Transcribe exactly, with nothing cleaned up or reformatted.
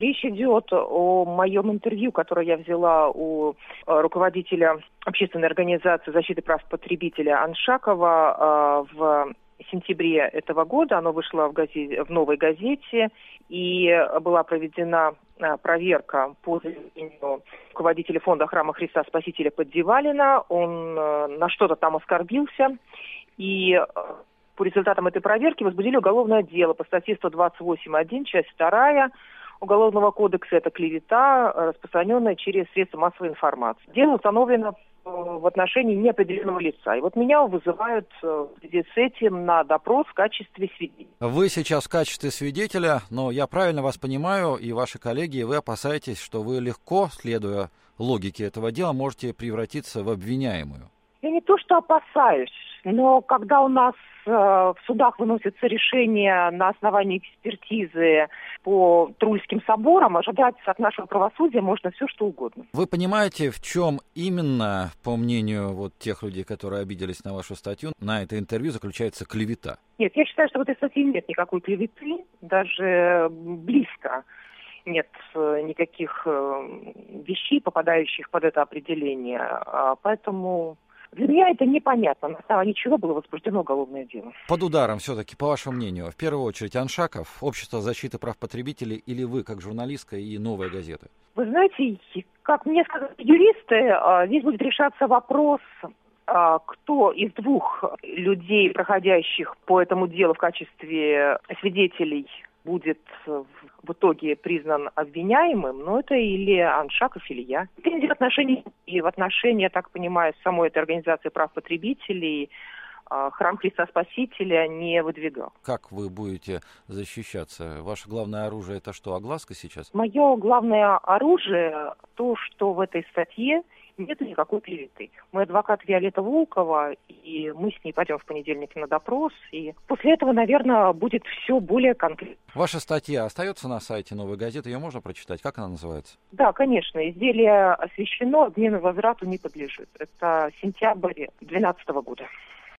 Речь идет о моем интервью, которое я взяла у руководителя общественной организации защиты прав потребителя Аншакова в сентябре этого года. Оно вышло в, газете, в «Новой газете», и была проведена проверка по заявлению руководителя фонда Храма Христа Спасителя Поддевалина. Он на что-то там оскорбился, и по результатам этой проверки возбудили уголовное дело по статье сто двадцать восемь один, часть вторая Уголовного кодекса. Это клевета, распространенная через средства массовой информации. Дело установлено в отношении неопределенного лица. И вот меня вызывают в связи с этим на допрос в качестве свидетеля. Вы сейчас в качестве свидетеля, но я правильно вас понимаю, и ваши коллеги, вы опасаетесь, что вы легко, следуя логике этого дела, можете превратиться в обвиняемую. Я не то что опасаюсь, но когда у нас э, в судах выносятся решения на основании экспертизы по Трульским соборам, ожидать от нашего правосудия можно все, что угодно. Вы понимаете, в чем именно, по мнению вот тех людей, которые обиделись на вашу статью, на это интервью заключается клевета? Нет, я считаю, что в этой статье нет никакой клеветы, даже близко нет никаких вещей, попадающих под это определение. Поэтому для меня это непонятно, на основании чего было возбуждено уголовное дело. Под ударом все-таки, по вашему мнению, в первую очередь Аншаков, Общество защиты прав потребителей или вы, как журналистка и «Новая газета»? Вы знаете, как мне сказали юристы, здесь будет решаться вопрос, кто из двух людей, проходящих по этому делу в качестве свидетелей, будет в итоге признан обвиняемым, но это или Аншаков, или я. В отношении, и в отношении, я так понимаю, самой этой организации прав потребителей Храм Христа Спасителя не выдвигал. Как вы будете защищаться? Ваше главное оружие — это что, огласка сейчас? Мое главное оружие — то, что в этой статье нет никакой клеветы. Мой адвокат Виолетта Волкова, и мы с ней пойдем в понедельник на допрос, и после этого, наверное, будет все более конкретно. Ваша статья остается на сайте «Новой газеты», ее можно прочитать? Как она называется? Да, конечно. Изделие освещено, обмену возврату не подлежит. Это сентябрь две тысячи двенадцатого года.